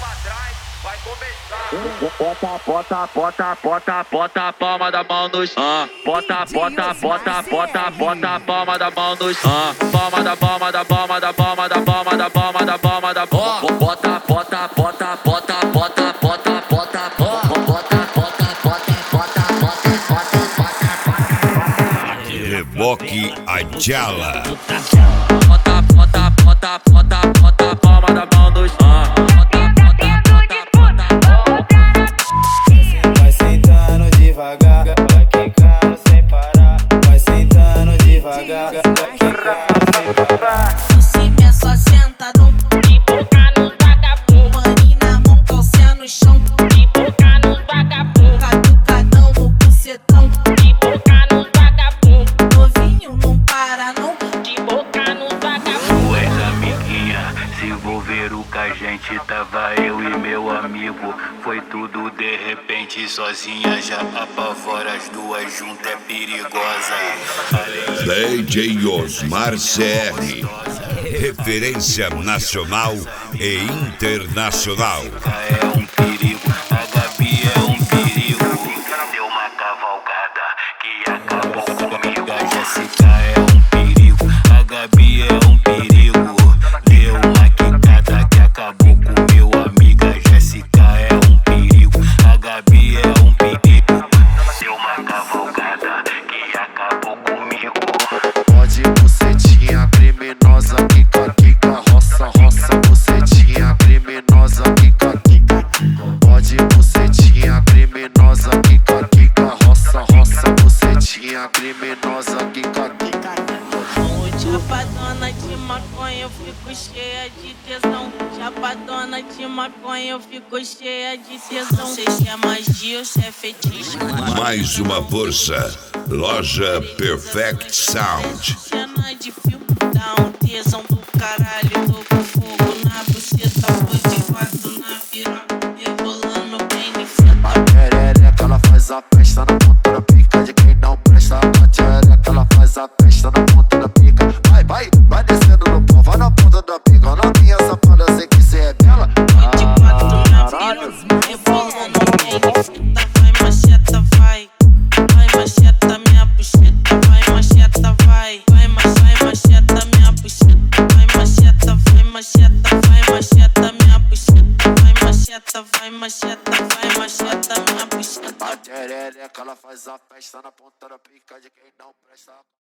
Bota a palma da mão no chão. Bota a palma da mão no chão. Palma da palma da palma da palma da palma da palma da palma da palma. Bota. Reboque Ayala. Bota a palma da mão no chão. Vai sentando devagar, vai quicando sem parar. Vai sentando devagar, vai quicando sem parar. Em cima é só sentadão, de boca no vagabundo. Maninho na mão, calcinha no chão, de boca no vagabundo. Catucadão no bucetão, de boca no vagabundo. Novinho não para não, de boca no vagabundo. Tu és amiguinha, se envolveram com a gente. Tava eu e meu amigo, foi tudo de repente. Sozinha já apavora, as duas juntas é perigosa. DJ Osmar CR, referência nacional e internacional. É um perigo, a Gabi é um perigo. Deu uma cavalgada que acabou comigo. A Jéssica é um perigo, a Gabi é um perigo. Deu uma quicada que acabou com meu amigo. A Jéssica é um perigo, a Gabi é um perigo. Deu uma cavalgada que acabou comigo. Pode bucetinha criminosa, quica, roça, bucetinha criminosa, quica. Pode bucetinha criminosa, quica, roça, bucetinha criminosa, quica. Chapadona de maconha, eu fico cheia de tesão. Chapadona de maconha, eu fico cheia de tesão. Sei se é magia ou se é fetiche. Mais uma força, loja Perfect Sound. Cena de fio, dá um tesão do caralho. Tô com fogo na buceta, foi de quatro na piroca, rebolando bem de frente. A perereca ela faz a festa na ponta da pica de quem não presta. A perereca ela faz a festa na ponta da pica. Vai descendo no pau, vai na ponta da pica. Novinha safada, sei que cê é bela. Foi de quatro na piroca, rebolando bem de frente. Vai macheta, vai. Vai macheta minha buceta, vai macheta, vai. Vai macheta minha buceta, vai macheta minha buceta. Vai macheta minha buceta. A perereca ela faz a festa na ponta da pica de quem não presta.